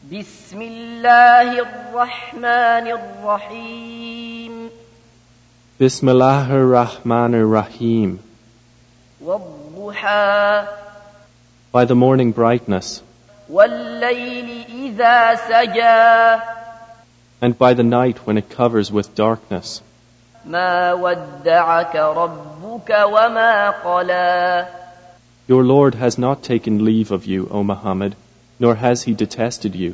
بسم الله الرحمن الرحيم Bismillahir Rahmanir Rahim. والضحى By the morning brightness, والليل إذا سجى and by the night when it covers with darkness. ما ودعك ربك وما قلى Your Lord has not taken leave of you, O Muhammad, nor has he detested you.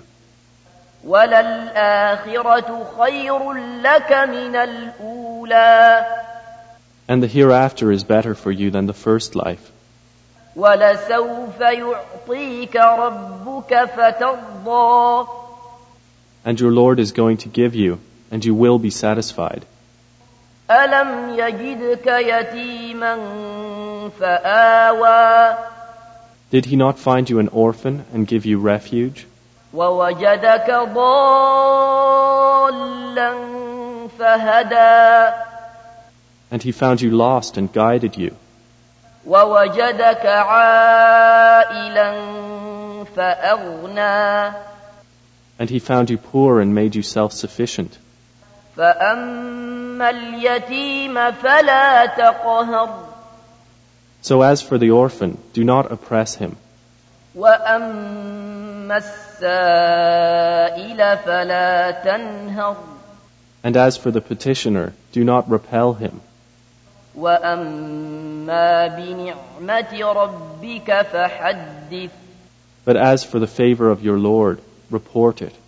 وللآخرة خير لك من الأولى And the hereafter is better for you than the first life. ولسوف يعطيك ربك فترضى And your Lord is going to give you, and you will be satisfied. ألم يجدك يتيما فآوى Did he not find you an orphan and give you refuge? ووجدك ضالا فهدى And he found you lost and guided you. ووجدك عائلا فأغنى And he found you poor and made you self-sufficient. فأما اليتيم فلا تقهر So as for the orphan, do not oppress him. وأما السائل فلا تنهر And as for the petitioner, do not repel him. وأما بنعمة ربك فحدث But as for the favor of your Lord, report it.